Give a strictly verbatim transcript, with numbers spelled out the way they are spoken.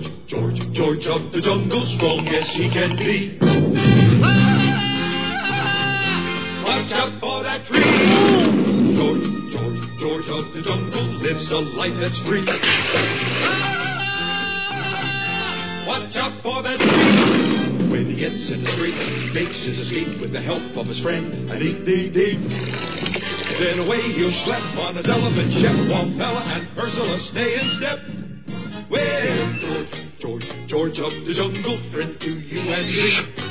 George, George, George of the jungle, strong as he can be. Watch out for that tree. George, George, George of the jungle lives a life that's free. Watch out for that tree. When he gets in the street, he makes his escape with the help of his friend, a dee dee dee. Then away he'll schlep on his elephant ship, while Fella and Ursula stay in step. Well, George, George, George of the jungle, friend to you and me.